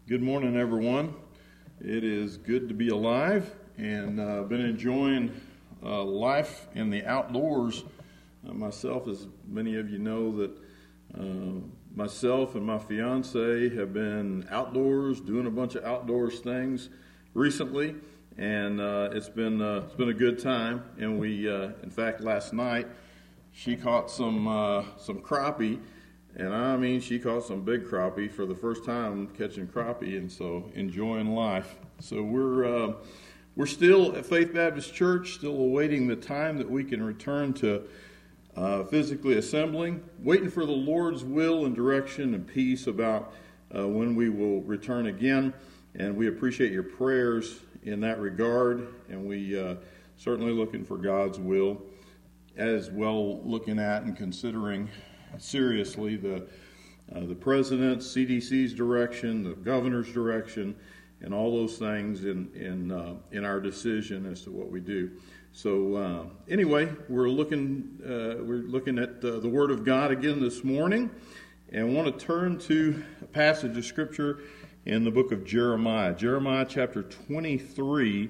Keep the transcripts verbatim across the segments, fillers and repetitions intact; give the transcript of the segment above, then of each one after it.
Good morning, everyone. It is good to be alive, and I've uh, been enjoying uh, life in the outdoors uh, myself. As many of you know, that uh, myself and my fiance have been outdoors doing a bunch of outdoors things recently, and uh, it's been uh, it's been a good time. And we, uh, in fact, last night she caught some uh, some crappie. And I mean, she caught some big crappie for the first time catching crappie, and so enjoying life. So we're uh, we're still at Faith Baptist Church, still awaiting the time that we can return to uh, physically assembling, waiting for the Lord's will and direction and peace about uh, when we will return again. And we appreciate your prayers in that regard, and we uh, certainly looking for God's will, as well looking at and considering seriously the uh, the president's, C D C's direction, the governor's direction, and all those things in in uh, in our decision as to what we do. So uh, anyway, we're looking uh, we're looking at uh, the Word of God again this morning, and want to turn to a passage of Scripture in the book of Jeremiah, Jeremiah chapter twenty-three,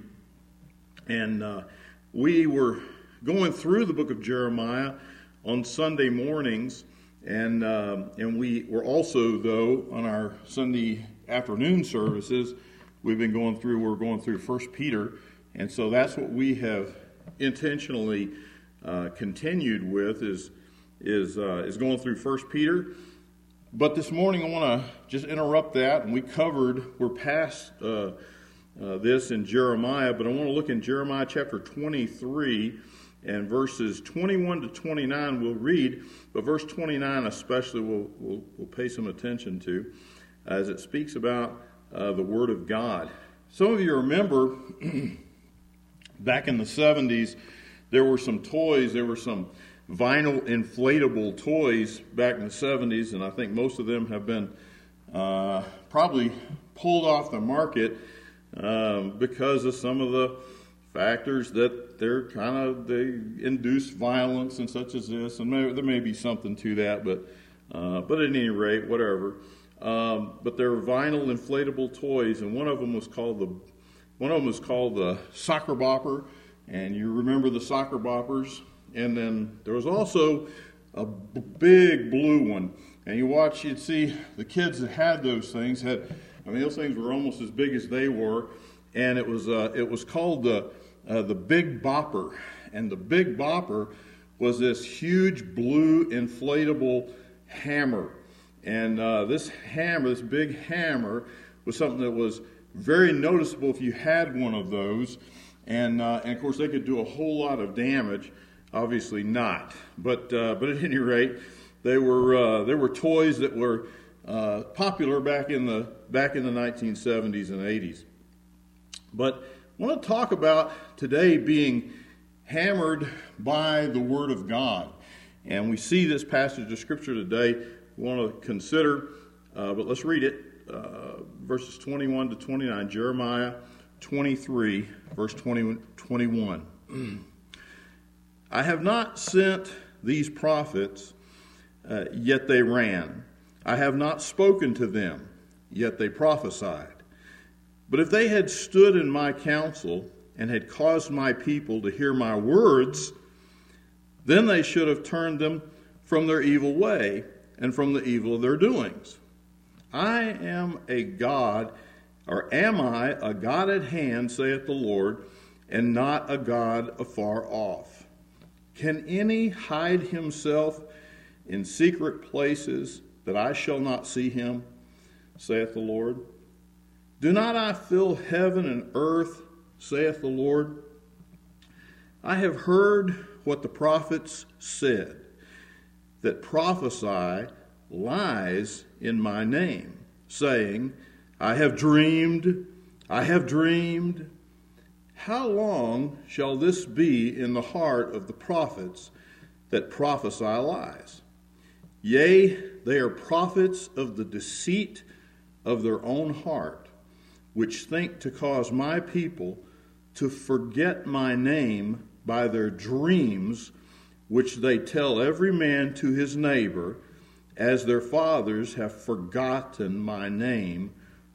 and uh, we were going through the book of Jeremiah on Sunday mornings, and uh, and we were also, though, on our Sunday afternoon services, we've been going through, we're going through First Peter, and so that's what we have intentionally uh, continued with, is is uh, is going through First Peter. But this morning I want to just interrupt that, and we covered, we're past uh, uh, this in Jeremiah, but I want to look in Jeremiah chapter twenty-three, and verses twenty-one to twenty-nine we'll read, but verse twenty-nine especially we'll, we'll, we'll pay some attention to, as it speaks about uh, the Word of God. Some of you remember back in the seventies, there were some toys, there were some vinyl inflatable toys back in the seventies, and I think most of them have been uh, probably pulled off the market um, because of some of the factors that they're kind of, they induce violence and such as this, and maybe, there may be something to that, but uh, but at any rate, whatever. Um, but they're vinyl inflatable toys, and one of them was called the one of them was called the Soccer Bopper, and you remember the Soccer Boppers. And then there was also a b- big blue one, and you watch, you'd see the kids that had those things had, I mean, those things were almost as big as they were, and it was uh, it was called the Uh, the Big Bopper. And the Big Bopper was this huge blue inflatable hammer. And uh, this hammer, this big hammer, was something that was very noticeable if you had one of those. And, uh, and of course, they could do a whole lot of damage. Obviously not. But uh, but at any rate, they were uh, there were toys that were uh, popular back in the back in the nineteen seventies and eighties. But I want to talk about today being hammered by the Word of God. And we see this passage of Scripture today. We want to consider, uh, but let's read it, uh, verses twenty-one to twenty-nine, Jeremiah twenty-three, verse twenty, twenty-one. I have not sent these prophets, uh, yet they ran. I have not spoken to them, yet they prophesied. But if they had stood in my counsel and had caused my people to hear my words, then they should have turned them from their evil way and from the evil of their doings. I am a God, or am I a God at hand, saith the Lord, and not a God afar off? Can any hide himself in secret places that I shall not see him, saith the Lord? Do not I fill heaven and earth, saith the Lord? I have heard what the prophets said, that prophesy lies in my name, saying, I have dreamed, I have dreamed. How long shall this be in the heart of the prophets that prophesy lies? Yea, they are prophets of the deceit of their own heart, which think to cause my people to forget my name by their dreams, which they tell every man to his neighbor, as their fathers have forgotten my name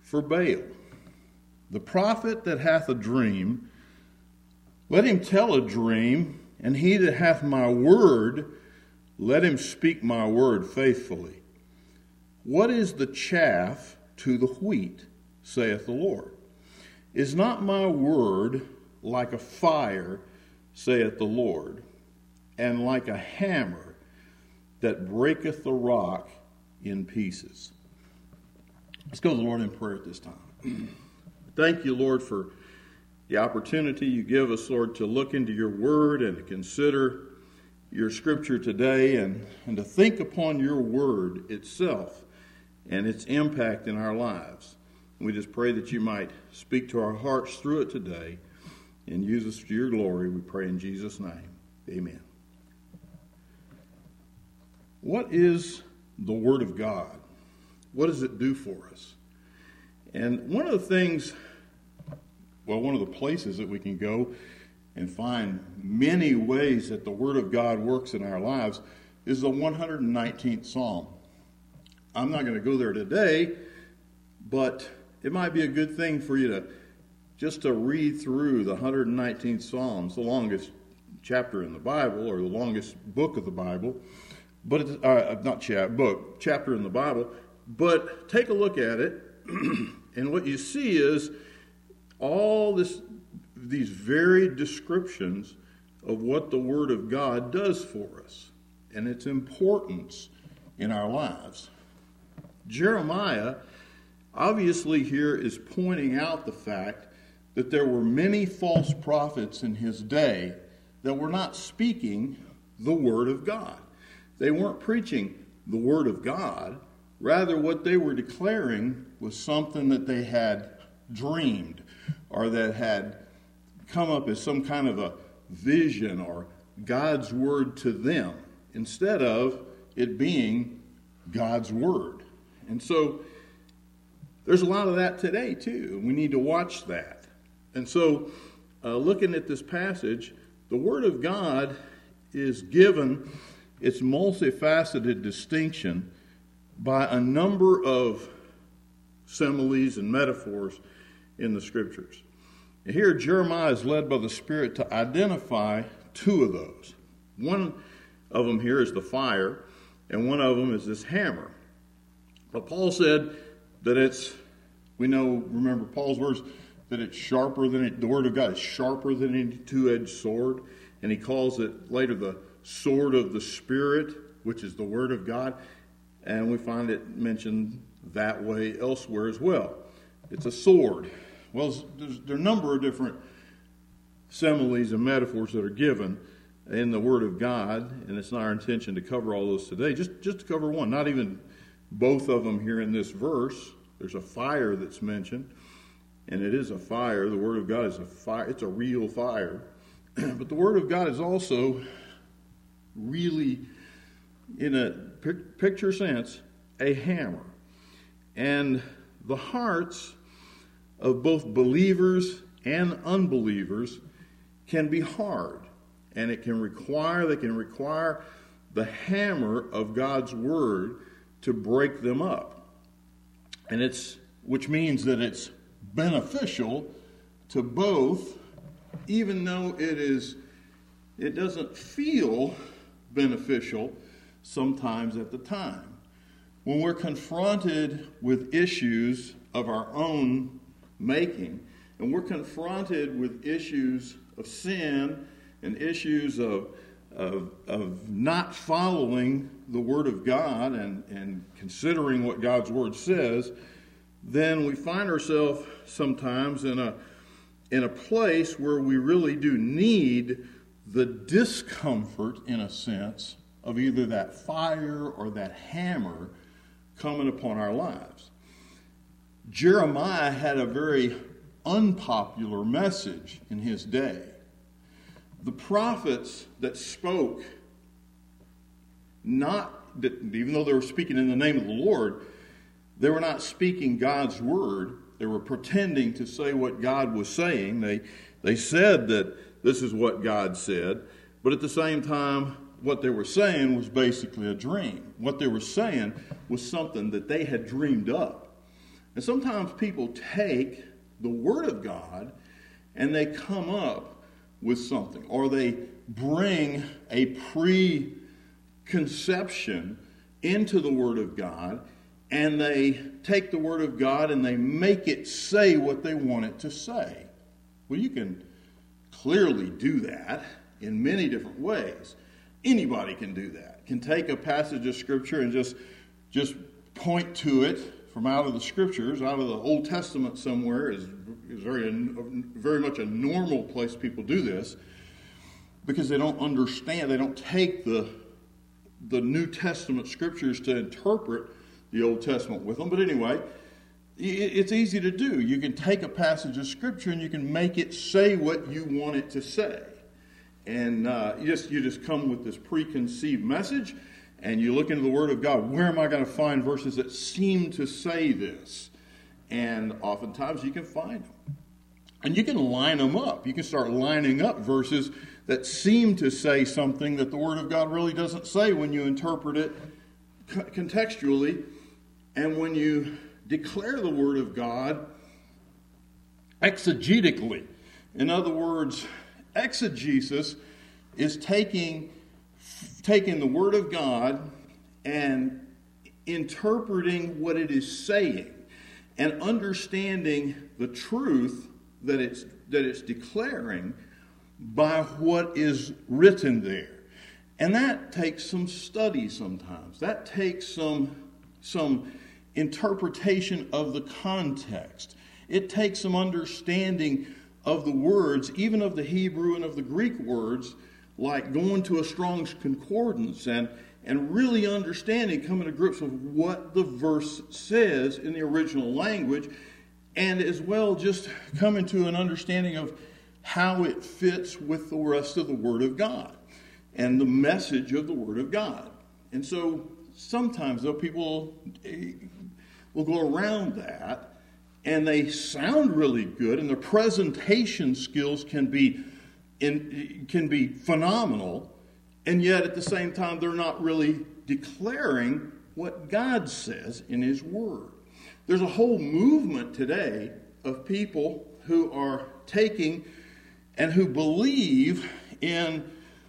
for Baal. The prophet that hath a dream, let him tell a dream, and he that hath my word, let him speak my word faithfully. What is the chaff to the wheat, saith the Lord? Is not my word like a fire, saith the Lord, and like a hammer that breaketh the rock in pieces? Let's go to the Lord in prayer at this time. Thank you, Lord, for the opportunity you give us, Lord, to look into your word and to consider your scripture today and, and to think upon your word itself and its impact in our lives. We just pray that you might speak to our hearts through it today and use us for your glory. We pray in Jesus' name. Amen. What is the Word of God? What does it do for us? And one of the things, well, one of the places that we can go and find many ways that the Word of God works in our lives is the one hundred nineteenth Psalm. I'm not going to go there today, but it might be a good thing for you to just to read through the one hundred nineteenth Psalm. It's the longest chapter in the Bible, or the longest book of the Bible, but it's uh, not chap book chapter in the Bible. But take a look at it, and what you see is all this, these varied descriptions of what the Word of God does for us and its importance in our lives. Jeremiah obviously here is pointing out the fact that there were many false prophets in his day that were not speaking the Word of God. They weren't preaching the Word of God. Rather, what they were declaring was something that they had dreamed or that had come up as some kind of a vision or God's Word to them, instead of it being God's Word. And so there's a lot of that today, too. We need to watch that. And so, uh, looking at this passage, the Word of God is given its multifaceted distinction by a number of similes and metaphors in the Scriptures. And here, Jeremiah is led by the Spirit to identify two of those. One of them here is the fire, and one of them is this hammer. But Paul said that it's, we know, remember Paul's words, that it's sharper than it, the Word of God is sharper than any two-edged sword. And he calls it later the sword of the Spirit, which is the Word of God. And we find it mentioned that way elsewhere as well. It's a sword. Well, there's, there are a number of different similes and metaphors that are given in the Word of God, and it's not our intention to cover all those today. Just, just to cover one, not even both of them here in this verse. There's a fire that's mentioned, and it is a fire. The Word of God is a fire. It's a real fire. But the Word of God is also really, in a picture sense, a hammer. And the hearts of both believers and unbelievers can be hard. And it can require, they can require the hammer of God's Word to break them up. And it's, which means that it's beneficial to both, even though it is, it doesn't feel beneficial sometimes at the time. When we're confronted with issues of our own making, and we're confronted with issues of sin and issues of, of, of not following the Word of God and, and considering what God's Word says, then we find ourselves sometimes in a in a place where we really do need the discomfort, in a sense, of either that fire or that hammer coming upon our lives. Jeremiah had a very unpopular message in his day. The prophets that spoke, not that, even though they were speaking in the name of the Lord, they were not speaking God's word. They were pretending to say what God was saying. They, they said that this is what God said, but at the same time, what they were saying was basically a dream. What they were saying was something that they had dreamed up. And sometimes people take the Word of God and they come up with something, or they bring a preconception into the Word of God, and they take the Word of God and they make it say what they want it to say. Well, you can clearly do that in many different ways. Anybody can do that. Can take a passage of Scripture and just, just point to it from out of the Scriptures, out of the Old Testament somewhere. Is, is very, very much a normal place people do this, because they don't understand, they don't take the, the New Testament Scriptures to interpret the Old Testament with them. But anyway, it's easy to do. You can take a passage of Scripture and you can make it say what you want it to say. And uh, you just you just come with this preconceived message, and you look into the Word of God. Where am I going to find verses that seem to say this? And oftentimes you can find them. And you can line them up. You can start lining up verses that seem to say something that the Word of God really doesn't say when you interpret it contextually. And when you declare the Word of God exegetically. In other words, exegesis is taking, taking the Word of God and interpreting what it is saying and understanding the truth that it's, that it's declaring by what is written there. And that takes some study sometimes. That takes some, some interpretation of the context. It takes some understanding of the words, even of the Hebrew and of the Greek words, like going to a Strong's Concordance and, and really understanding, coming to grips with what the verse says in the original language, and as well just coming to an understanding of how it fits with the rest of the Word of God and the message of the Word of God. And so sometimes, though, people will go around that, and they sound really good, and their presentation skills can be in, can be phenomenal, and yet at the same time they're not really declaring what God says in His Word. There's a whole movement today of people who are taking and who believe in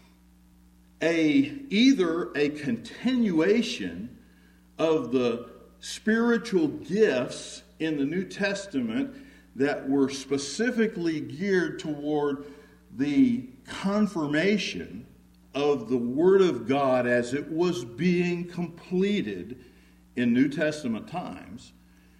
a either a continuation of the spiritual gifts in the New Testament that were specifically geared toward the confirmation of the Word of God as it was being completed in New Testament times,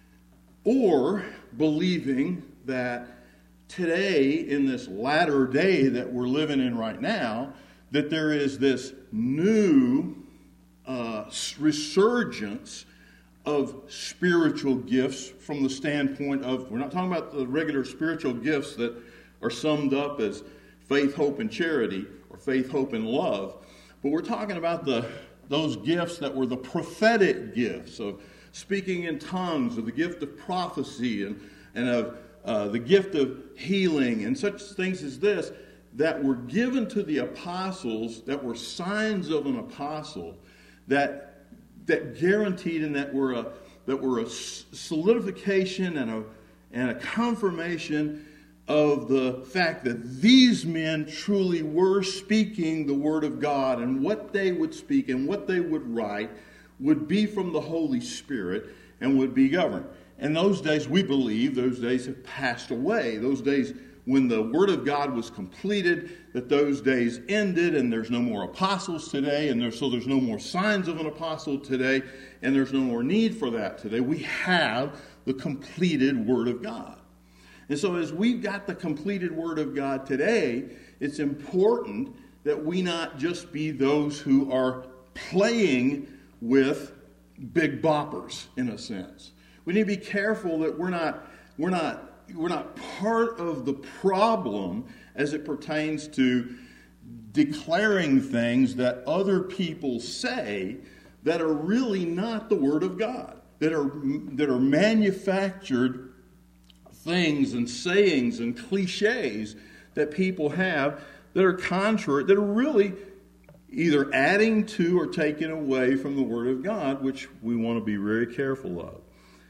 or believing that today, in this latter day that we're living in right now, that there is this new uh, resurgence of spiritual gifts from the standpoint of, we're not talking about the regular spiritual gifts that are summed up as faith, hope, and charity, or faith, hope, and love, but we're talking about the those gifts that were the prophetic gifts of speaking in tongues, of the gift of prophecy, and, and of uh, the gift of healing, and such things as this, that were given to the apostles, that were signs of an apostle, that that guaranteed and that were a that were a solidification and a and a confirmation of the fact that these men truly were speaking the Word of God, and what they would speak and what they would write would be from the Holy Spirit and would be governed. And those days, we believe, those days have passed away. Those days when the Word of God was completed, that those days ended, and there's no more apostles today, and there's, so there's no more signs of an apostle today, and there's no more need for that today. We have the completed Word of God. And so as we've got the completed Word of God today, it's important that we not just be those who are playing with big boppers, in a sense. We need to be careful that we're not, we're not We're not part of the problem as it pertains to declaring things that other people say that are really not the Word of God, that are that are manufactured things and sayings and cliches that people have that are contrary, that are really either adding to or taking away from the Word of God, which we want to be very careful of.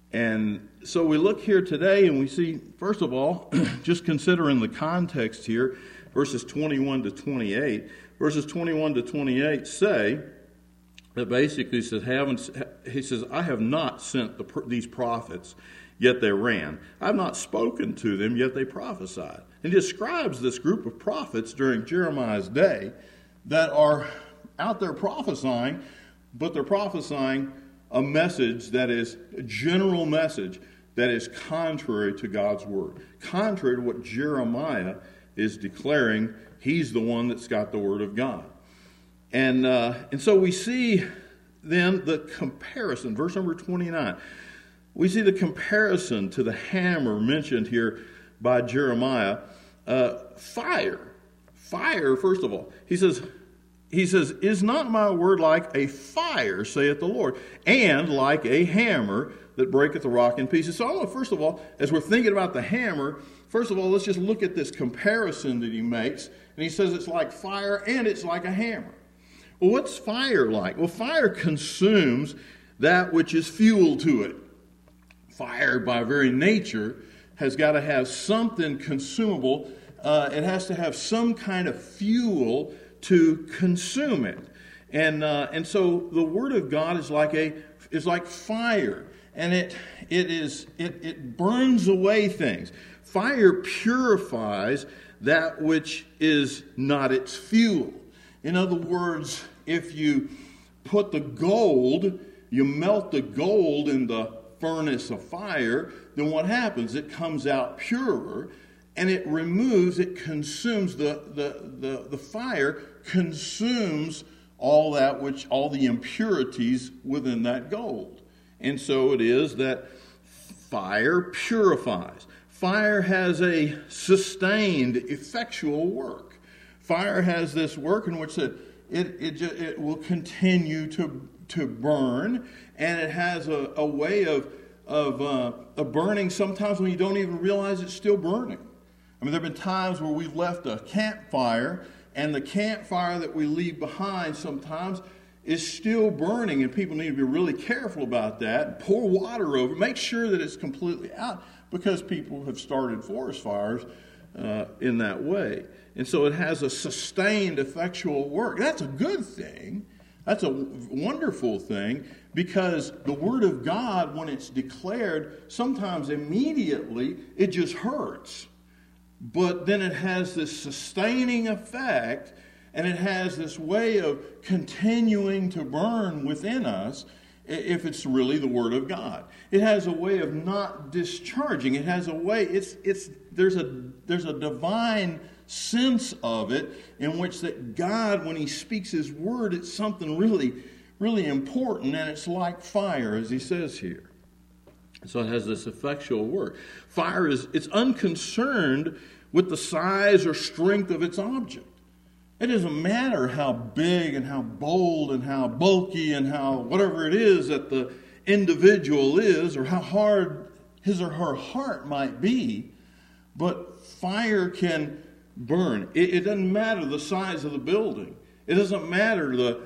And so we look here today and we see, first of all, just considering the context here, verses twenty-one to twenty-eight. Verses twenty-one to twenty-eight say that basically says, haven't, he says, I have not sent the, these prophets, yet they ran. I have not spoken to them, yet they prophesied. And he describes this group of prophets during Jeremiah's day that are out there prophesying, but they're prophesying a message that is a general message that is contrary to God's word, contrary to what Jeremiah is declaring. He's the one that's got the word of God. And uh, and so we see then the comparison, verse number twenty-nine. We see the comparison to the hammer mentioned here by Jeremiah. Uh, fire. Fire, first of all. He says, he says, is not my word like a fire, saith the Lord, and like a hammer that breaketh the rock in pieces? So first of all, as we're thinking about the hammer, first of all, let's just look at this comparison that he makes. And he says it's like fire and it's like a hammer. Well, what's fire like? Well, fire consumes that which is fuel to it. Fire, by very nature, has got to have something consumable. Uh, it has to have some kind of fuel to consume it. And uh, and so the Word of God is like a is like fire. And it it is it, it burns away things. Fire purifies that which is not its fuel. In other words, if you put the gold, you melt the gold in the furnace of fire, then what happens? It comes out purer, and it removes, it consumes, the, the, the, the fire consumes all that which, all the impurities within that gold. And so it is that fire purifies. Fire has a sustained, effectual work. Fire has this work in which it it it, it will continue to to burn, and it has a, a way of of, uh, of burning sometimes when you don't even realize it's still burning. I mean, there have been times where we've left a campfire, and the campfire that we leave behind sometimes is still burning, and people need to be really careful about that. Pour water over it. Make sure that it's completely out, because people have started forest fires uh, in that way. And so it has a sustained, effectual work. That's a good thing. That's a wonderful thing, because the Word of God, when it's declared, sometimes immediately it just hurts. But then it has this sustaining effect, and it has this way of continuing to burn within us if it's really the Word of God. It has a way of not discharging. It has a way, it's it's there's a there's a divine sense of it in which that God, when He speaks His Word, it's something really, really important, and it's like fire, as He says here. So it has this effectual work. Fire is, it's unconcerned with the size or strength of its object. It doesn't matter how big and how bold and how bulky and how whatever it is that the individual is, or how hard his or her heart might be, but fire can burn. It, it doesn't matter the size of the building. It doesn't matter the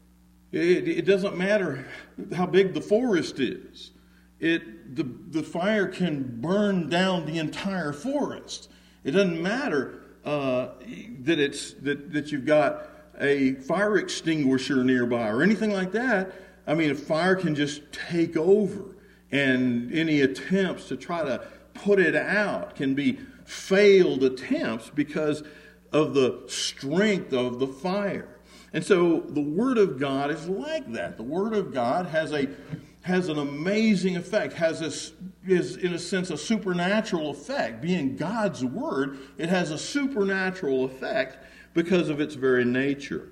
it, it doesn't matter how big the forest is. It the the fire can burn down the entire forest. It doesn't matter uh, that it's that, that you've got a fire extinguisher nearby or anything like that. I mean, a fire can just take over, and any attempts to try to put it out can be failed attempts because of the strength of the fire. And so the Word of God is like that. The Word of God has a has an amazing effect, has this, is in a sense a supernatural effect. Being God's Word, it has a supernatural effect because of its very nature.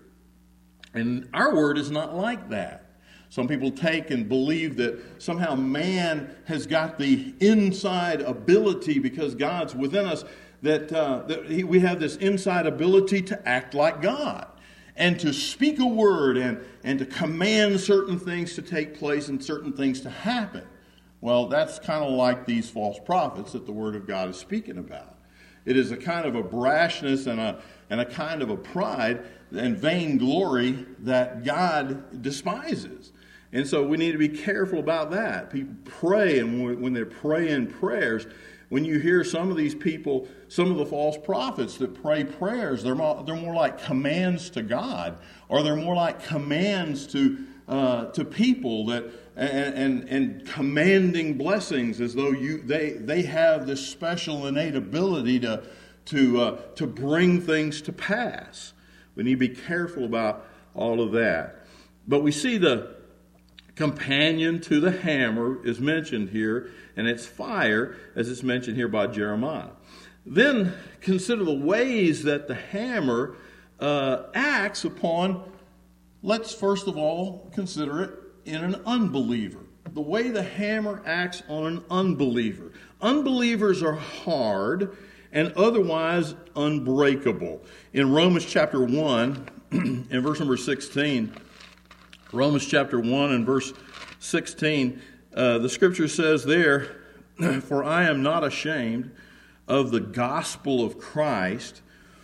And our Word is not like that. Some people take and believe that somehow man has got the inside ability, because God's within us, that, uh, that he, we have this inside ability to act like God and to speak a word and, and to command certain things to take place and certain things to happen. Well, that's kind of like these false prophets that the Word of God is speaking about. It is a kind of a brashness and a, and a kind of a pride and vainglory that God despises. And so we need to be careful about that. People pray, and when they're praying prayers, when you hear some of these people, some of the false prophets that pray prayers, they're more, they're more like commands to God, or they're more like commands to uh, to people that and, and and commanding blessings, as though you they they have this special innate ability to to uh, to bring things to pass. We need to be careful about all of that. But we see the companion to the hammer is mentioned here, and it's fire, as it's mentioned here by Jeremiah. Then consider the ways that the hammer uh, acts upon, let's first of all consider it in an unbeliever. The way the hammer acts on an unbeliever. Unbelievers are hard and otherwise unbreakable. In Romans chapter one, in verse number sixteen, Romans chapter one and verse sixteen, uh, the scripture says there, "For I am not ashamed of the gospel of Christ,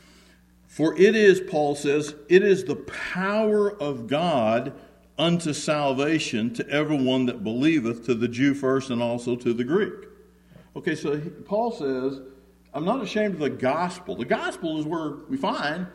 for it is," Paul says, "it is the power of God unto salvation to everyone that believeth, to the Jew first and also to the Greek." Okay, so Paul says, I'm not ashamed of the gospel. The gospel is where we find,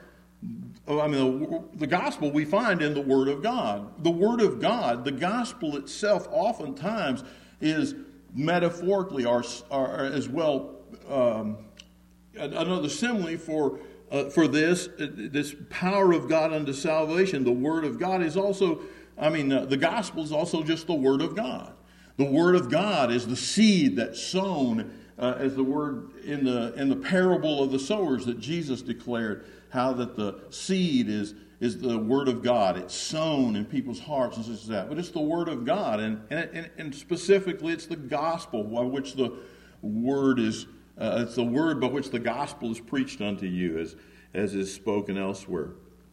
I mean, the, the gospel we find in the Word of God. The Word of God, the gospel itself, oftentimes is metaphorically or, or as well um, another simile for uh, for this this power of God unto salvation. The Word of God is also, I mean, uh, the gospel is also just the Word of God. The Word of God is the seed that's sown. Uh, as the word in the in the parable of the sowers that Jesus declared, how that the seed is is the word of God. It's sown in people's hearts and such as that. But it's the word of God, and and and specifically, it's the gospel by which the word is. Uh, it's the word by which the gospel is preached unto you, as as is spoken elsewhere.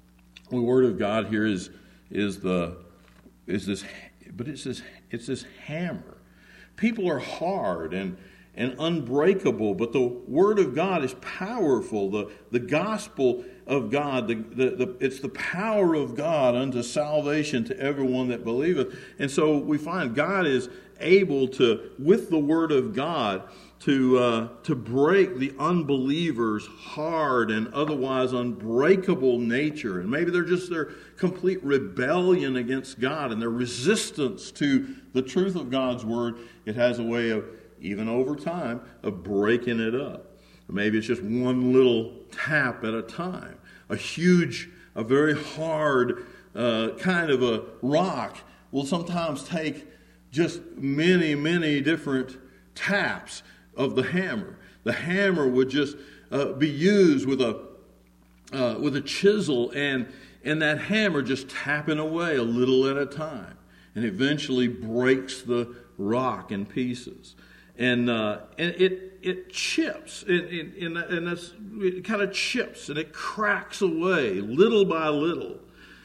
The word of God here is is the is this, but it's this it's this hammer. People are hard and. and unbreakable, but the Word of God is powerful. The, the gospel of God, the, the, the, it's the power of God unto salvation to everyone that believeth. And so we find God is able to, with the Word of God, to uh, to break the unbeliever's hard and otherwise unbreakable nature. And maybe they're just their complete rebellion against God and their resistance to the truth of God's Word. It has a way of, even over time, of breaking it up. Maybe it's just one little tap at a time. A huge, a very hard uh, kind of a rock will sometimes take just many, many different taps of the hammer. The hammer would just uh, be used with a uh, with a chisel, and and that hammer just tapping away a little at a time, and eventually breaks the rock in pieces. And uh, and it it chips, and, and, and that's, it kind of chips, and it cracks away little by little,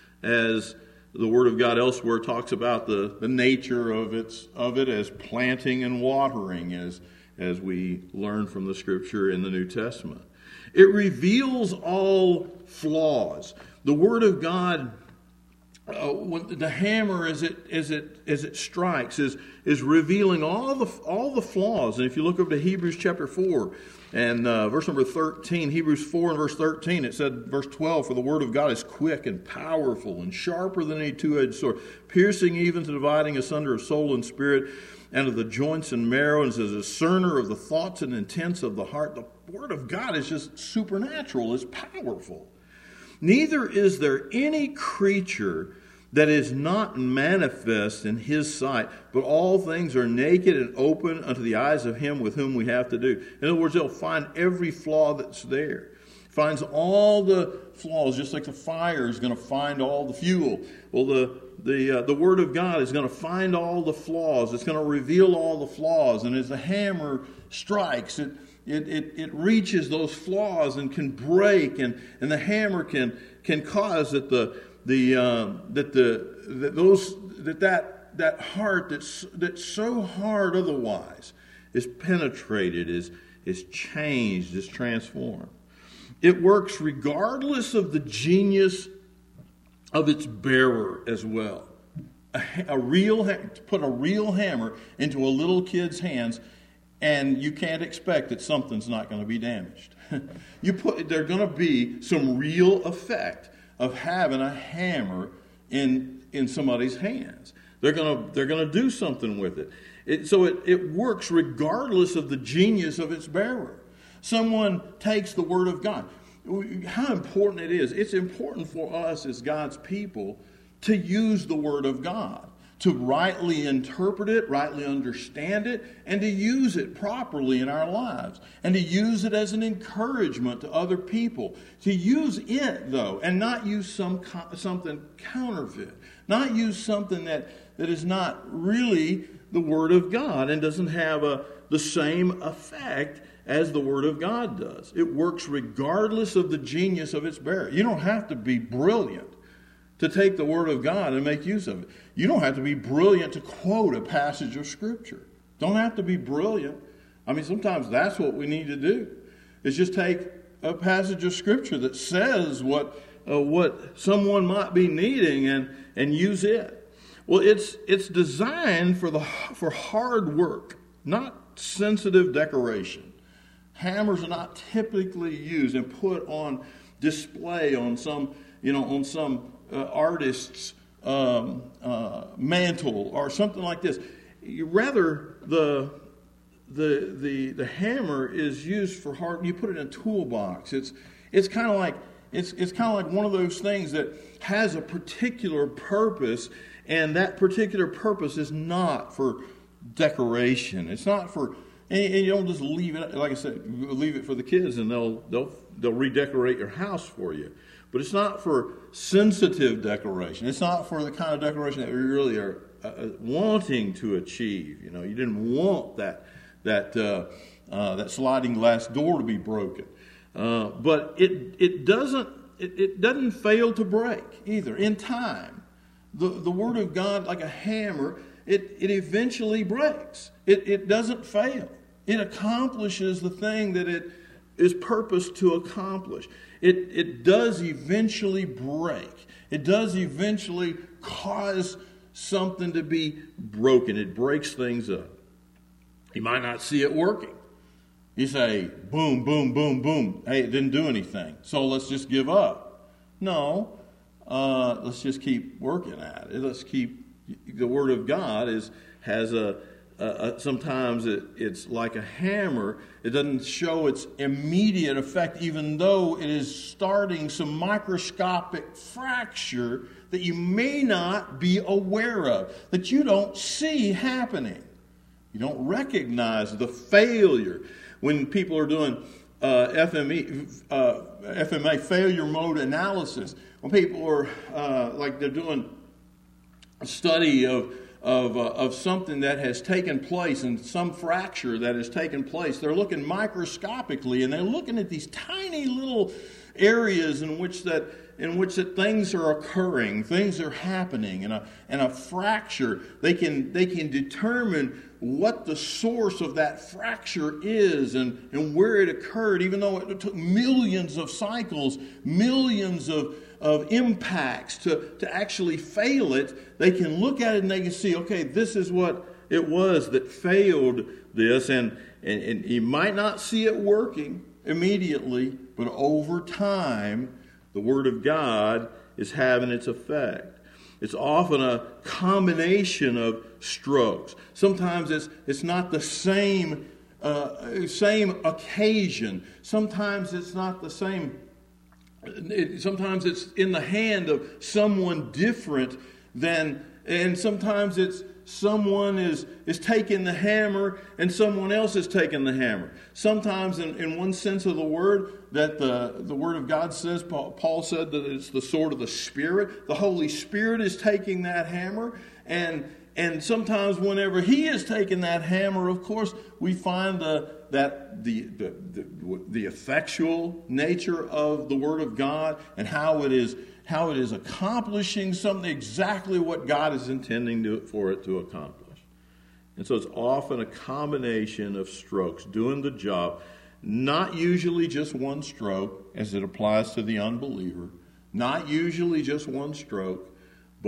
as the Word of God elsewhere talks about the, the nature of its of it as planting and watering, as as we learn from the Scripture in the New Testament. It reveals all flaws. The Word of God, Uh, when the hammer, as it as it as it strikes, is is revealing all the all the flaws. And if you look over to Hebrews chapter four and uh, verse number thirteen, Hebrews four and verse thirteen, it said, verse twelve, "For the word of God is quick and powerful and sharper than any two-edged sword, piercing even to dividing asunder of soul and spirit, and of the joints and marrow, and is a discerner of the thoughts and intents of the heart." The word of God is just supernatural. It's powerful. "Neither is there any creature that is not manifest in his sight, but all things are naked and open unto the eyes of him with whom we have to do." In other words, they'll find every flaw that's there. Finds all the flaws, just like the fire is going to find all the fuel. Well, the the uh, the Word of God is going to find all the flaws. It's going to reveal all the flaws. And as the hammer strikes, it It, it it reaches those flaws and can break, and, and the hammer can can cause that the the um, that the that those that that that heart that's that's so hard otherwise is penetrated, is is changed, is transformed. It works regardless of the genius of its bearer as well. a, a real, put a real hammer into a little kid's hands, and you can't expect that something's not going to be damaged. You put, there's going to be some real effect of having a hammer in in somebody's hands. They're going to they're going to do something with it. It so it, it works regardless of the genius of its bearer. Someone takes the Word of God. How important it is. It's important for us as God's people to use the Word of God, to rightly interpret it, rightly understand it, and to use it properly in our lives, and to use it as an encouragement to other people. To use it, though, and not use some something counterfeit, not use something that, that is not really the Word of God and doesn't have a, the same effect as the Word of God does. It works regardless of the genius of its bearer. You don't have to be brilliant to take the Word of God and make use of it. You don't have to be brilliant to quote a passage of Scripture. Don't have to be brilliant. I mean, sometimes that's what we need to do, is just take a passage of Scripture that says what uh, what someone might be needing and, and use it. Well, it's it's designed for the for hard work, not sensitive decoration. Hammers are not typically used and put on display on some, you know, on some Uh, artist's um, uh, mantle or something like this. You, rather, the the the the hammer is used for hard. You put it in a toolbox. It's it's kind of like it's it's kind of like one of those things that has a particular purpose, and that particular purpose is not for decoration. It's not for, and, and you don't just leave it. Like I said, leave it for the kids, and they'll they'll they'll redecorate your house for you. But it's not for sensitive decoration. It's not for the kind of decoration that we really are uh, wanting to achieve. You know, you didn't want that that uh, uh, that sliding glass door to be broken. Uh, but it it doesn't it, it doesn't fail to break either. In time, the the Word of God, like a hammer, it it eventually breaks. It it doesn't fail. It accomplishes the thing that it is purposed to accomplish. It it does eventually break. It does eventually cause something to be broken. It breaks things up. You might not see it working. You say, boom, boom, boom, boom. Hey, it didn't do anything, so let's just give up. No, uh, let's just keep working at it. Let's keep, the Word of God is has a, a, a sometimes it, it's like a hammer. It doesn't show its immediate effect, even though it is starting some microscopic fracture that you may not be aware of, that you don't see happening. You don't recognize the failure. When people are doing uh, F M E, uh, F M A, failure mode analysis, when people are, uh, like they're doing a study of Of, uh, of something that has taken place and some fracture that has taken place. They're looking microscopically, and they're looking at these tiny little areas in which that in which that things are occurring, things are happening, and a and a fracture. They can they can determine what the source of that fracture is and, and where it occurred, even though it took millions of cycles, millions of of impacts to, to actually fail it. They can look at it and they can see, okay, this is what it was that failed this. And, and, and you might not see it working immediately, but over time, the Word of God is having its effect. It's often a combination of strokes. Sometimes it's, it's not the same, uh, same occasion. Sometimes it's not the same. It, sometimes it's in the hand of someone different than, and sometimes it's someone is, is taking the hammer and someone else is taking the hammer. Sometimes in, in one sense of the word, that the, the Word of God says, Paul, Paul said that it's the sword of the Spirit. The Holy Spirit is taking that hammer, and and sometimes whenever He is taking that hammer, of course, we find the that the, the the the effectual nature of the Word of God and how it is how it is accomplishing something exactly what God is intending to, for it to accomplish. And so it's often a combination of strokes doing the job, not usually just one stroke as it applies to the unbeliever, not usually just one stroke, but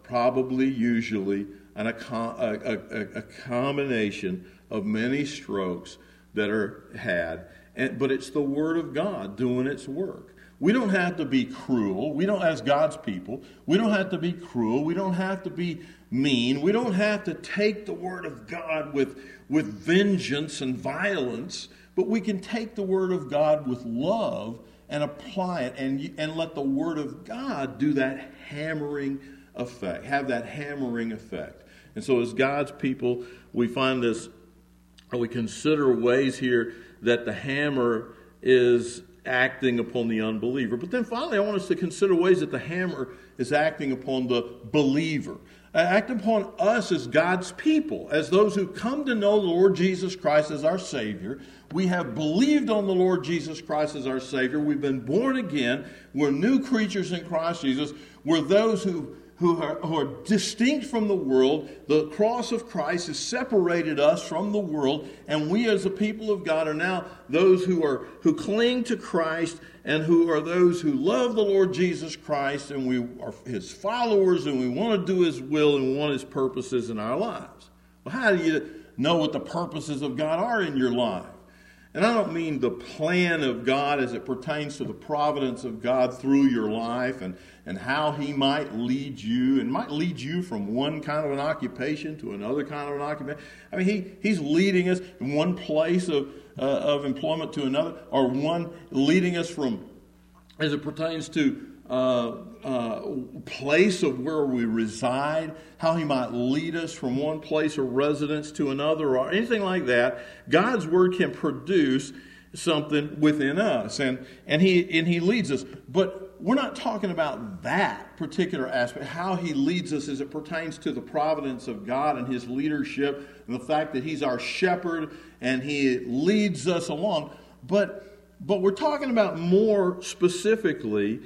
probably, usually, an, a, a, a combination of many strokes that are had. And, but it's the Word of God doing its work. We don't have to be cruel. We don't, as God's people, we don't have to be cruel. We don't have to be mean. We don't have to take the Word of God with, with vengeance and violence. But we can take the Word of God with love and apply it and, and let the Word of God do that hammering effect, have that hammering effect. And so as God's people, we find this, or we consider ways here that the hammer is acting upon the unbeliever. But then finally, I want us to consider ways that the hammer is acting upon the believer. Act upon us as God's people, as those who come to know the Lord Jesus Christ as our Savior. We have believed on the Lord Jesus Christ as our Savior. We've been born again. We're new creatures in Christ Jesus. We're those who Who are, who are distinct from the world. The cross of Christ has separated us from the world, and we as a people of God are now those who are who cling to Christ and who are those who love the Lord Jesus Christ, and we are His followers, and we want to do His will and we want His purposes in our lives. Well, how do you know what the purposes of God are in your life? And I don't mean the plan of God as it pertains to the providence of God through your life and, and how He might lead you, and might lead you from one kind of an occupation to another kind of an occupation. I mean, he, He's leading us from one place of, uh, of employment to another, or one leading us from, as it pertains to Uh, uh, place of where we reside, how He might lead us from one place of residence to another, or anything like that. God's Word can produce something within us, and and He and He leads us. But we're not talking about that particular aspect, how He leads us as it pertains to the providence of God and His leadership, and the fact that He's our shepherd and He leads us along. But but we're talking about more specifically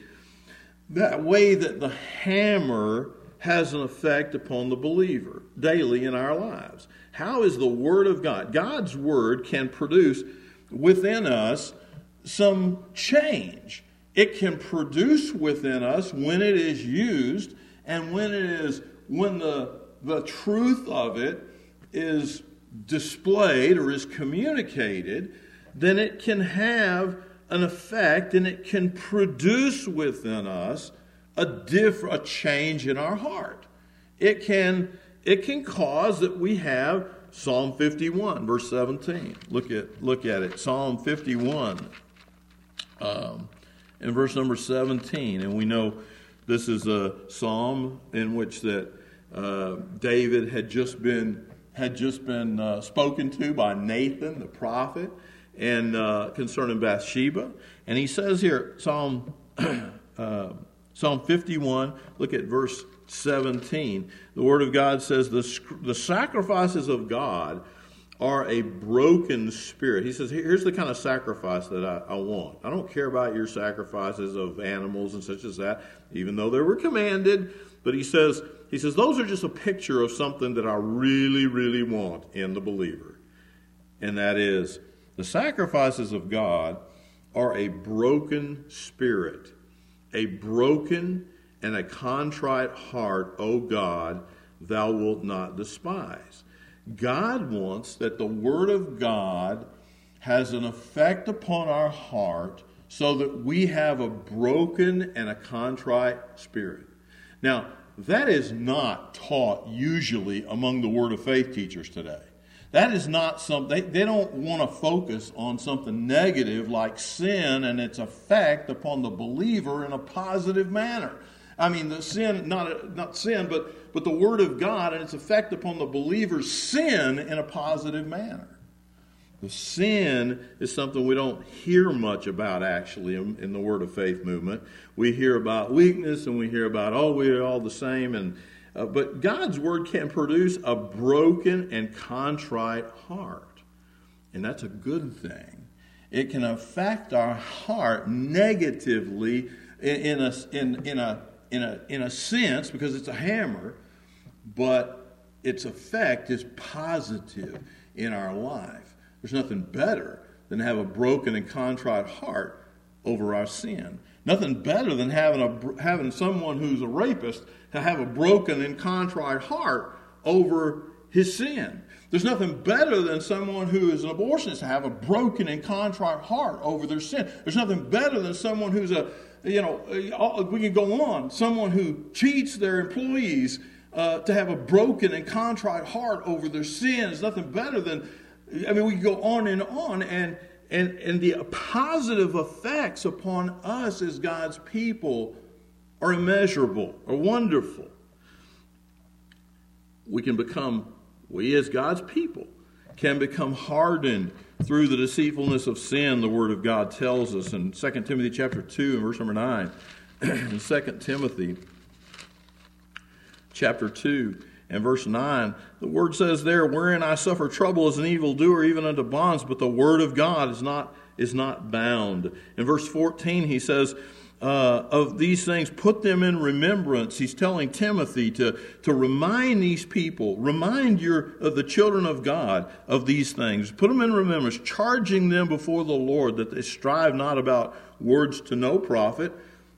that way that the hammer has an effect upon the believer daily in our lives. How is the Word of God? God's Word can produce within us some change. It can produce within us when it is used, and when it is when the the truth of it is displayed or is communicated, then it can have an effect, and it can produce within us a diff- a change in our heart. It can it can cause that we have Psalm fifty-one, verse seventeen. Look at look at it. Psalm fifty-one, um, in verse number seventeen, and we know this is a psalm in which that uh, David had just been had just been uh, spoken to by Nathan the prophet, and uh, concerning Bathsheba. And he says here, Psalm uh, Psalm fifty-one, look at verse seventeen. The Word of God says, the, the sacrifices of God are a broken spirit. He says, here's the kind of sacrifice that I, I want. I don't care about your sacrifices of animals and such as that, even though they were commanded. But he says, he says, those are just a picture of something that I really, really want in the believer. And that is, the sacrifices of God are a broken spirit, a broken and a contrite heart, O God, thou wilt not despise. God wants that the Word of God has an effect upon our heart so that we have a broken and a contrite spirit. Now, that is not taught usually among the Word of Faith teachers today. That is not something, they, they don't want to focus on something negative like sin and its effect upon the believer in a positive manner. I mean, the sin, not, not sin, but, but the Word of God and its effect upon the believer's sin in a positive manner. The sin is something we don't hear much about, actually, in, in the Word of Faith movement. We hear about weakness, and we hear about, oh, we're all the same, and Uh, but God's Word can produce a broken and contrite heart. And that's a good thing. It can affect our heart negatively in, in, a, in, in, a, in, a, in a sense, because it's a hammer, but its effect is positive in our life. There's nothing better than to have a broken and contrite heart over our sin. Nothing better than having a having someone who's a rapist to have a broken and contrite heart over his sin. There's nothing better than someone who is an abortionist to have a broken and contrite heart over their sin. There's nothing better than someone who's a, you know, we can go on, someone who cheats their employees uh, to have a broken and contrite heart over their sins. Nothing better than, I mean, we can go on and on, and and and the positive effects upon us as God's people are immeasurable, are wonderful. We can become, we as God's people, can become hardened through the deceitfulness of sin, the Word of God tells us in Second Timothy chapter two and verse number nine. In Second Timothy chapter two and verse nine, the Word says there, wherein I suffer trouble as an evildoer, even unto bonds, but the Word of God is not, is not bound. In verse fourteen, he says, Uh, of these things, put them in remembrance. He's telling Timothy to, to remind these people, remind your of the children of God of these things. Put them in remembrance, charging them before the Lord that they strive not about words to no profit.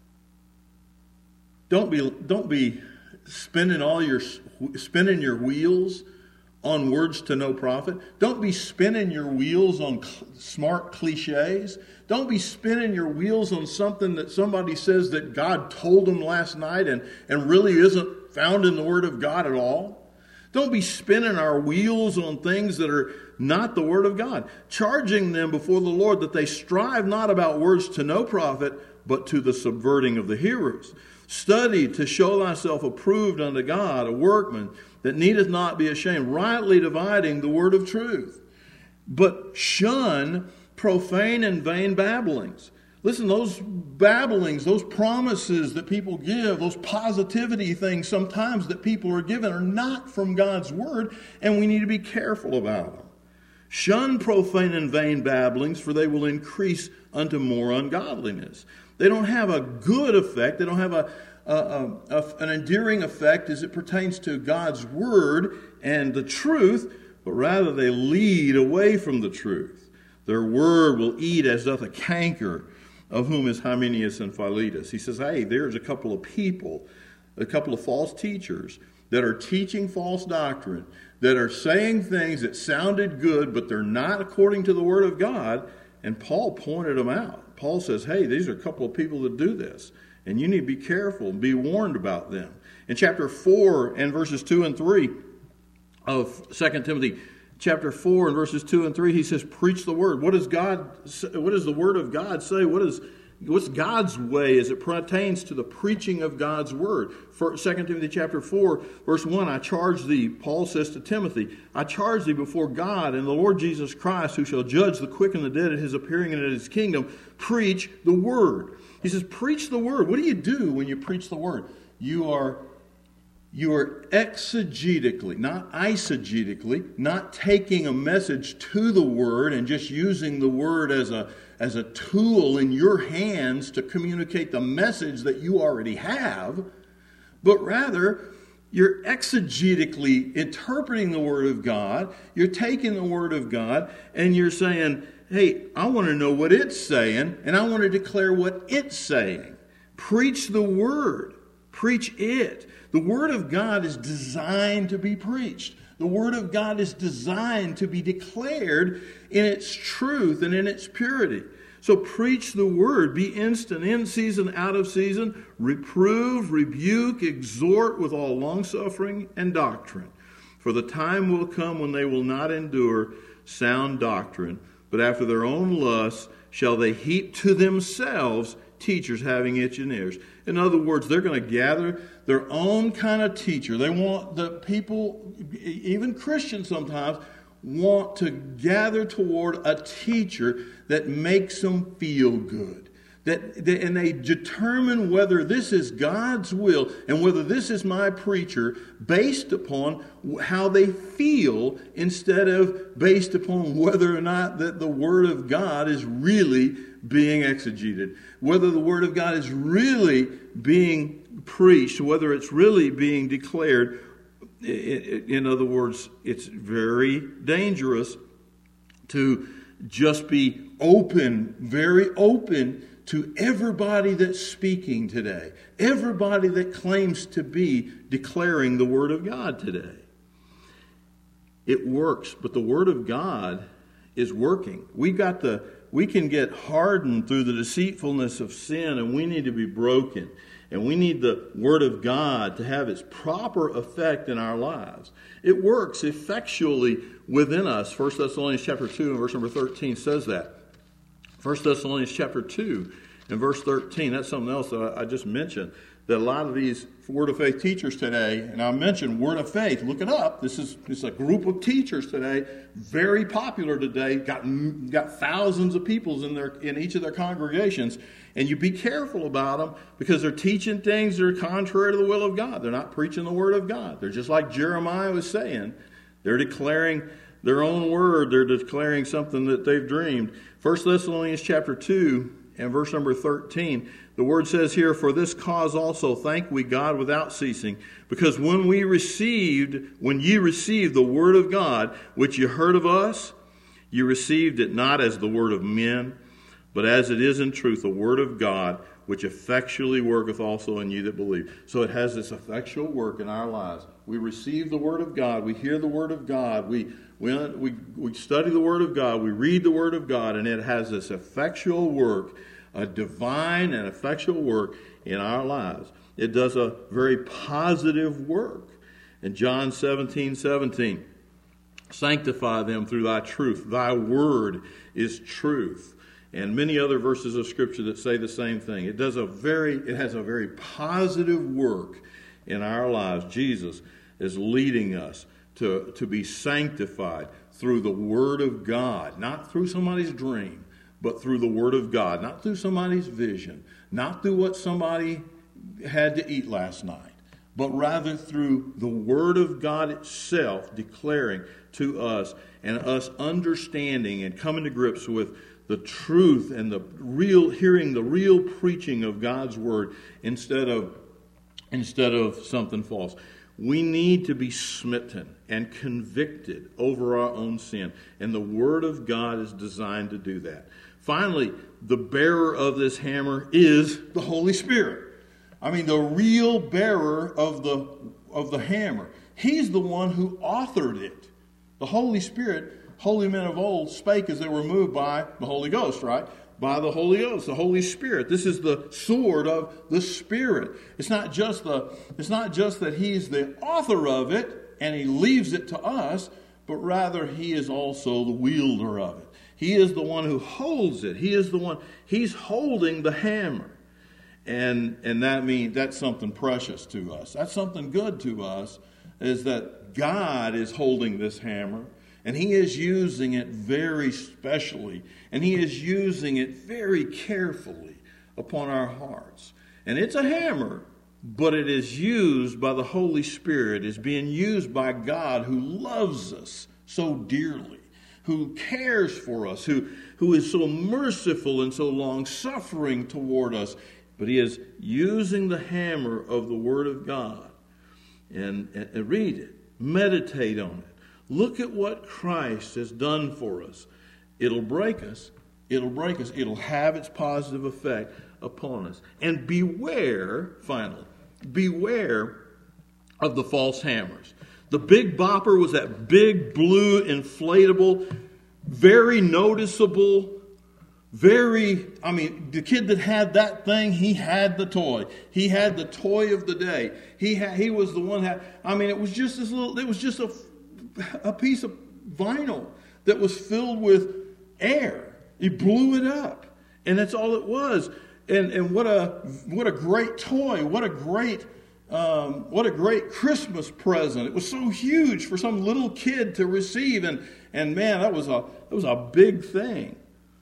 Don't be don't be spinning all your spinning your wheels on words to no profit. Don't be spinning your wheels on cl- smart cliches. Don't be spinning your wheels on something that somebody says that God told them last night and, and really isn't found in the Word of God at all. Don't be spinning our wheels on things that are not the Word of God. Charging them before the Lord that they strive not about words to no profit, but to the subverting of the hearers. Study to show thyself approved unto God, a workman that needeth not be ashamed, rightly dividing the word of truth. But shun profane and vain babblings. Listen, those babblings, those promises that people give, those positivity things sometimes that people are given are not from God's word, and we need to be careful about them. Shun profane and vain babblings, for they will increase unto more ungodliness. They don't have a good effect. They don't have a, a, a, a an endearing effect as it pertains to God's word and the truth, but rather they lead away from the truth. Their word will eat as doth a canker, of whom is Hymenaeus and Philetus. He says, hey, there's a couple of people, a couple of false teachers that are teaching false doctrine, that are saying things that sounded good, but they're not according to the word of God. And Paul pointed them out. Paul says, hey, these are a couple of people that do this, and you need to be careful and be warned about them. In chapter four and verses two and three of Second Timothy, chapter four and verses two and three, he says, preach the word. What does God, what does the word of God say? What is, what's God's way as it pertains to the preaching of God's word? For Second Timothy chapter four, verse one, I charge thee, Paul says to Timothy, I charge thee before God and the Lord Jesus Christ, who shall judge the quick and the dead at his appearing and at his kingdom, preach the word. He says, preach the word. What do you do when you preach the word? You are You are exegetically, not eisegetically, not taking a message to the Word and just using the Word as a, as a tool in your hands to communicate the message that you already have, but rather you're exegetically interpreting the Word of God. You're taking the Word of God and you're saying, hey, I want to know what it's saying, and I want to declare what it's saying. Preach the Word. Preach it. The Word of God is designed to be preached. The Word of God is designed to be declared in its truth and in its purity. So preach the Word. Be instant, in season, out of season. Reprove, rebuke, exhort with all longsuffering and doctrine. For the time will come when they will not endure sound doctrine, but after their own lusts shall they heap to themselves teachers having itching ears. In other words, they're going to gather their own kind of teacher. They want the people, even Christians sometimes, want to gather toward a teacher that makes them feel good. That, that, and they determine whether this is God's will and whether this is my preacher based upon how they feel instead of based upon whether or not that the Word of God is really being exegeted, whether the Word of God is really being preached, whether it's really being declared. In other words, it's very dangerous to just be open, very open to everybody that's speaking today, everybody that claims to be declaring the Word of God today. It works, but the Word of God is working. We got the, we can get hardened through the deceitfulness of sin, and we need to be broken. And we need the Word of God to have its proper effect in our lives. It works effectually within us. First Thessalonians chapter two and verse number thirteen says that. First Thessalonians chapter two and verse thirteen, that's something else that I just mentioned, that a lot of these Word of Faith teachers today, and I mentioned Word of Faith, look it up. This is, this is a group of teachers today, very popular today, got, got thousands of people in, their, in each of their congregations. And you be careful about them because they're teaching things that are contrary to the will of God. They're not preaching the Word of God. They're just like Jeremiah was saying. They're declaring their own word. They're declaring something that they've dreamed. First Thessalonians chapter two and verse number thirteen, the word says here, "For this cause also thank we God without ceasing, because when we received, when ye received the word of God, which ye heard of us, ye received it not as the word of men, but as it is in truth the word of God, which effectually worketh also in you that believe." So it has this effectual work in our lives. We receive the Word of God. We hear the Word of God. We, we, we, we study the Word of God. We read the Word of God. And it has this effectual work, a divine and effectual work in our lives. It does a very positive work. In John seventeen seventeen, "Sanctify them through thy truth. Thy word is truth." And many other verses of Scripture that say the same thing. It does a very, it has a very positive work in our lives. Jesus is leading us to, to be sanctified through the Word of God, not through somebody's dream, but through the Word of God, not through somebody's vision, not through what somebody had to eat last night, but rather through the Word of God itself declaring to us and us understanding and coming to grips with the truth and the real, hearing the real preaching of God's Word instead of, instead of something false. We need to be smitten and convicted over our own sin. And the Word of God is designed to do that. Finally, the bearer of this hammer is the Holy Spirit. I mean, the real bearer of the, of the hammer. He's the one who authored it. The Holy Spirit, holy men of old spake as they were moved by the Holy Ghost, right? By the Holy Ghost, the Holy Spirit. This is the sword of the Spirit. It's not just the, it's not just that He's the author of it and He leaves it to us, but rather He is also the wielder of it. He is the one who holds it. He is the one, He's holding the hammer. And and that means that's something precious to us. That's something good to us, is that God is holding this hammer. And He is using it very specially. And He is using it very carefully upon our hearts. And it's a hammer, but it is used by the Holy Spirit. It's being used by God, who loves us so dearly, who cares for us, who, who is so merciful and so long-suffering toward us. But He is using the hammer of the Word of God. And, and, and read it. Meditate on it. Look at what Christ has done for us. It'll break us. It'll break us. It'll have its positive effect upon us. And beware, finally, beware of the false hammers. The Big Bopper was that big, blue, inflatable, very noticeable, very, I mean, the kid that had that thing, he had the toy. He had the toy of the day. He had, he was the one that, I mean, it was just this little, it was just a a piece of vinyl that was filled with air. He blew it up, and that's all it was. And and what a what a great toy! What a great um, what a great Christmas present! It was so huge for some little kid to receive, and and man, that was a that was a big thing.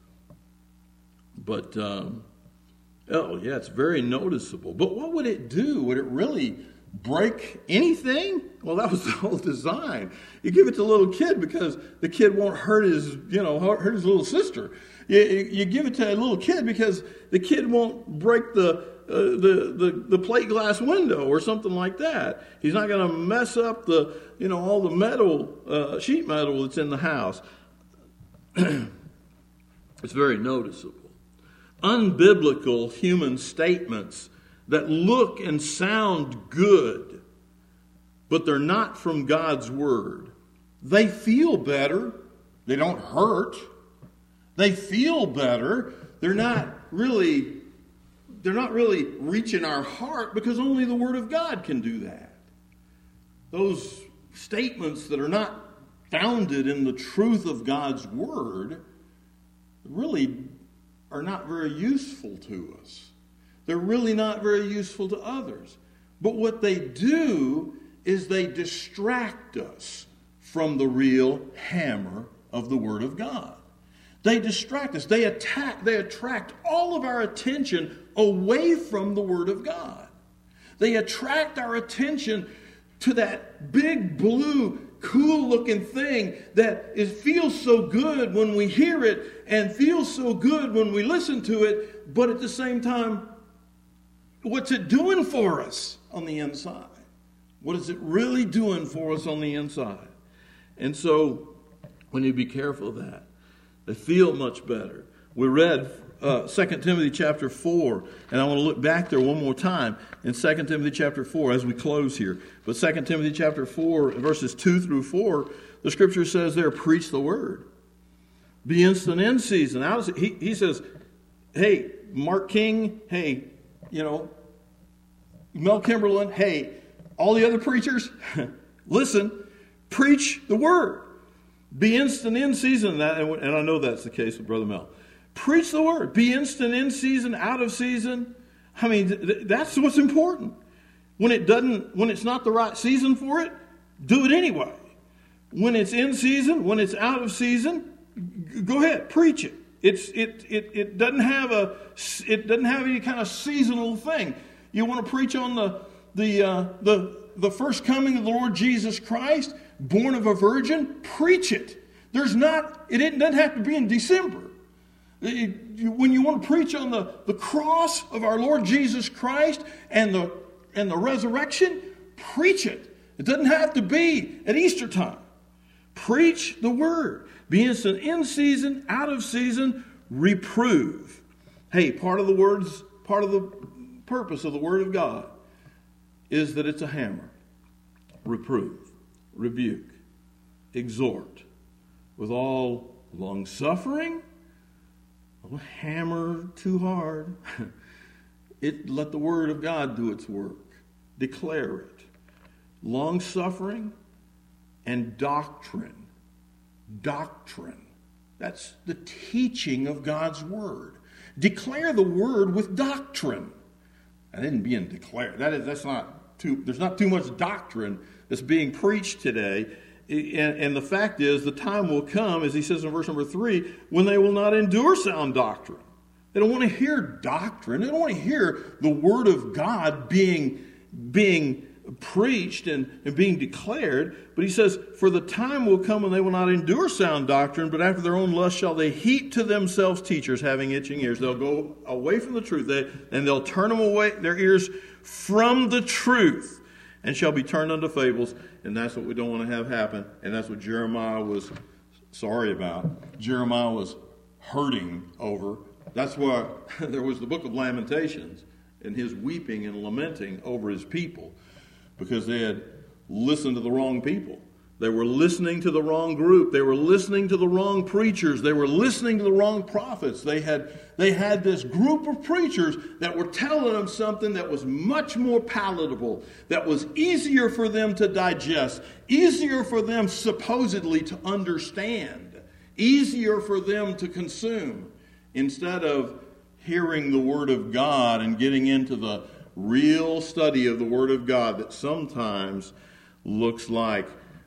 But um, oh yeah, it's very noticeable. But what would it do? Would it really break anything? Well, that was the whole design. You give it to a little kid because the kid won't hurt his, you know, hurt his little sister. You, you give it to a little kid because the kid won't break the uh, the, the the plate glass window or something like that. He's not going to mess up the, you know, all the metal, uh, sheet metal that's in the house. It's very noticeable. unbiblical human statements that look and sound good, but they're not from God's Word. They feel better. They don't hurt. They feel better. They're not really, they're not really reaching our heart because only the Word of God can do that. Those statements that are not founded in the truth of God's Word really are not very useful to us. They're really not very useful to others. But what they do is they distract us from the real hammer of the Word of God. They distract us. They attack, they attract all of our attention away from the Word of God. They attract our attention to that big blue, cool-looking thing that is, feels so good when we hear it and feels so good when we listen to it, but at the same time, what's it doing for us on the inside? What is it really doing for us on the inside? And so we need to be careful of that. They feel much better. We read uh, Second Timothy chapter four, and I want to look back there one more time in Second Timothy chapter four as we close here. But Second Timothy chapter four, verses two through four, the scripture says there, preach the word. Be instant in season. Out of, he, he says, hey, Mark King, hey, you know, Mel Kimberlin, hey, all the other preachers, listen, preach the word. Be instant in season. And I know that's the case with Brother Mel. Preach the word. Be instant in season, out of season. I mean, that's what's important. When it doesn't, when it's not the right season for it, do it anyway. When it's in season, when it's out of season, go ahead, preach it. It's it it it doesn't have a it doesn't have any kind of seasonal thing. You want to preach on the the uh, the the first coming of the Lord Jesus Christ, born of a virgin, preach it. There's not it doesn't have to be in December. It, you, when you want to preach on the, the cross of our Lord Jesus Christ and the and the resurrection, preach it. It doesn't have to be at Easter time. Preach the word. Be instant in season, out of season, reprove. Hey, part of the words, part of the purpose of the Word of God is that it's a hammer. Reprove, rebuke, exhort with all long-suffering. Don't hammer too hard. It, let the Word of God do its work. Declare it. Long-suffering and doctrine. Doctrine. That's the teaching of God's Word. Declare the Word with doctrine. I didn't mean declare. That is, that's not too, there's not too much doctrine that's being preached today. And, and the fact is, the time will come, as he says in verse number three, when they will not endure sound doctrine. They don't want to hear doctrine. They don't want to hear the Word of God being, being preached and, and being declared. But he says, for the time will come when they will not endure sound doctrine, but after their own lust shall they heap to themselves teachers having itching ears. They'll go away from the truth, they, and they'll turn them away their ears from the truth, and shall be turned unto fables. And that's what we don't want to have happen. And that's what Jeremiah was sorry about. Jeremiah was hurting over. That's why there was the book of Lamentations and his weeping and lamenting over his people, because they had listened to the wrong people. They were listening to the wrong group. They were listening to the wrong preachers. They were listening to the wrong prophets. They had, they had this group of preachers that were telling them something that was much more palatable, that was easier for them to digest, easier for them supposedly to understand, easier for them to consume, instead of hearing the Word of God and getting into the real study of the Word of God that sometimes looks like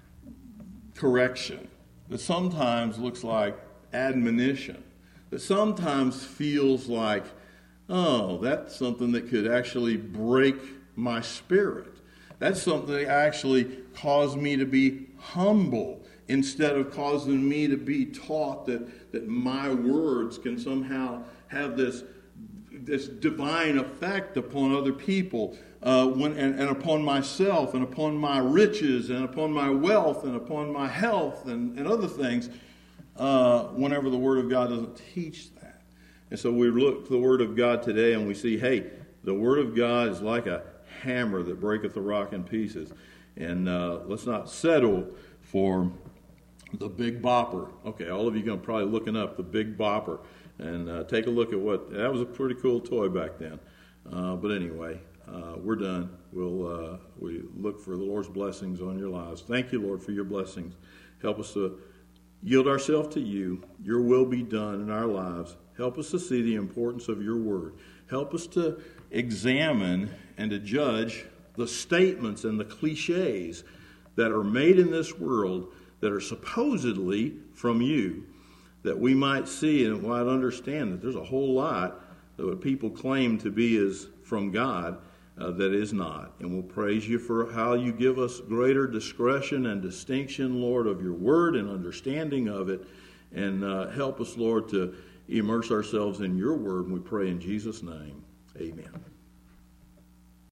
correction, that sometimes looks like admonition, that sometimes feels like, oh, that's something that could actually break my spirit. That's something that actually caused me to be humble instead of causing me to be taught that, that my words can somehow have this this divine effect upon other people, uh, when and, and upon myself, and upon my riches, and upon my wealth, and upon my health, and, and other things, uh, whenever the Word of God doesn't teach that. And so we look to the Word of God today and we see, hey, the Word of God is like a hammer that breaketh the rock in pieces. And uh, let's not settle for the Big Bopper. Okay, all of you are going to probably looking up the Big Bopper. And uh, take a look at what, that was a pretty cool toy back then. Uh, but anyway, uh, we're done. We'll uh, we look for the Lord's blessings on your lives. Thank you, Lord, for your blessings. Help us to yield ourselves to you. Your will be done in our lives. Help us to see the importance of your word. Help us to examine and to judge the statements and the cliches that are made in this world that are supposedly from you, that we might see and might understand that there's a whole lot that what people claim to be is from God uh, that is not. And we'll praise you for how you give us greater discretion and distinction, Lord, of your word and understanding of it. And uh, help us, Lord, to immerse ourselves in your word. And we pray in Jesus' name. Amen.